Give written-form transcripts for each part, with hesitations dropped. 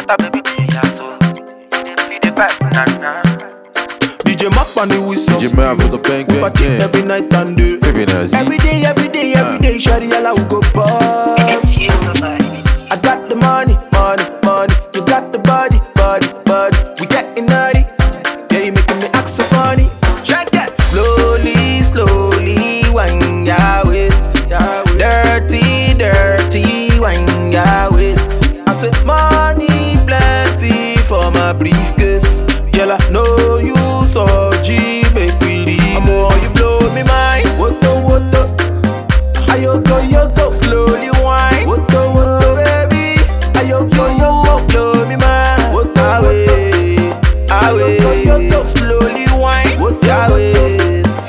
Shut up, baby, yeah, so feed the vibe, na. DJ Mac on the whistle. DJ Mac with the bang, we party every night and day. Every night, every day. Shawty, all we go boss. I got the money. You got the body. We getting naughty. Yeah, you making me act so funny. Shake that slowly, wind your waist. Dirty, wind your waist. I said money plenty for my briefcase. Yeah, I know you so G, make me leave. I'm all you blow me mind. What the? Ayoko, slowly wine. What the, baby? Ayoko, blow me mind. What the way? Ayoko, slowly wine. What the waist?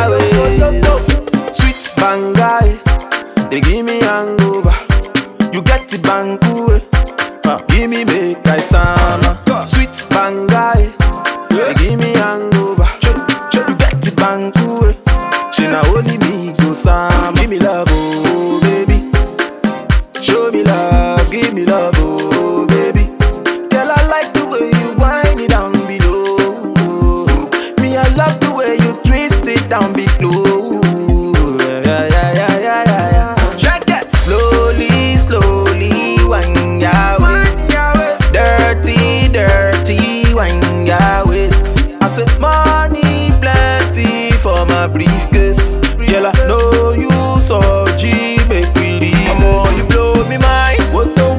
Sweet bangai, they give me hangover. You get the bangu, give me make I sama. Sweet bangai, they give me hangover. You get the bangu, she na only me go sama. Give me love, oh baby. Show me love, give me love, oh baby. Girl, I like the way you wind it down below. Me, I love the way you twist it down below. Yeah. Shake it slowly, wind your waist. Dirty, wind your waist. I said money plenty for my briefcase. Girl, I know you so G, make me leave. I'm all you blow me mind. What the?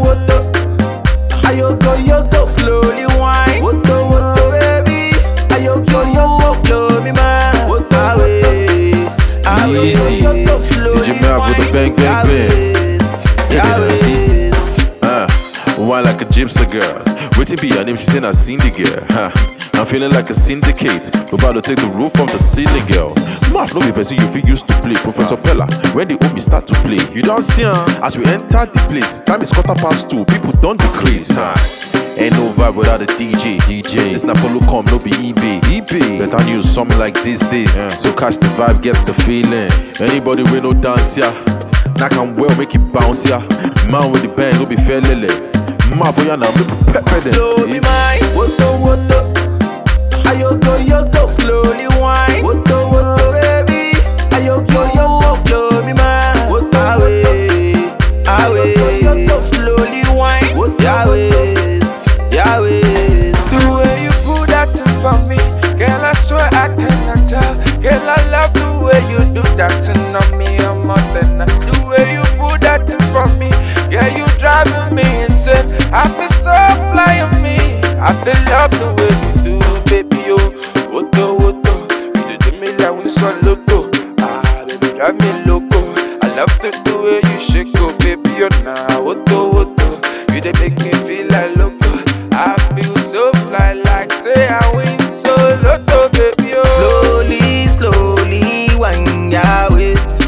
Ayoko, slowly wine. What the, baby? Ayoko, blow me mind. What the way? Ayoko, slowly DJ Mac with the bang. Wine like a gypsy girl. Waiting be her name, she said I seen the girl. I'm feeling like a syndicate. We're about to take the roof from the ceiling, girl. Math, no be person you feel used to play. Professor Pella, when the homie start to play, you don't see her. As we enter the place, time is 2:15. People don't decrease. Ain't no vibe without a DJ. It's not follow come, no be eBay. Better use something like this day. So catch the vibe, get the feeling. Anybody with no dance, yeah. Knock on well, make it bounce, yeah. Man with the band, no be fair, lele. Man for ya now, make it pepper them. Blow me mind. What the? Ayoko, slowly wine. What the, baby? Ayoko, blow me mind. What the way? Ayoko, slowly wine. What the waist? The way you put that thing for me, girl, I swear I cannot tell. Girl, I love the way you do that thing on me, I'm more than that. The way you put that thing for me, yeah, you driving me insane. I feel so fly on me. I feel love the way you do, baby, yo. Woto, you do me like we so loco. Baby, drive me loco. I love the way you shake, oh, baby, yo. Nah, woto, you they make me feel like loco. I feel so fly, like say I win so loco, baby, yo. Slowly, wind your waist.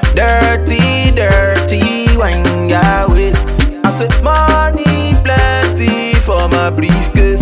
Dirty, wind your waist. I said money plenty for my briefcase.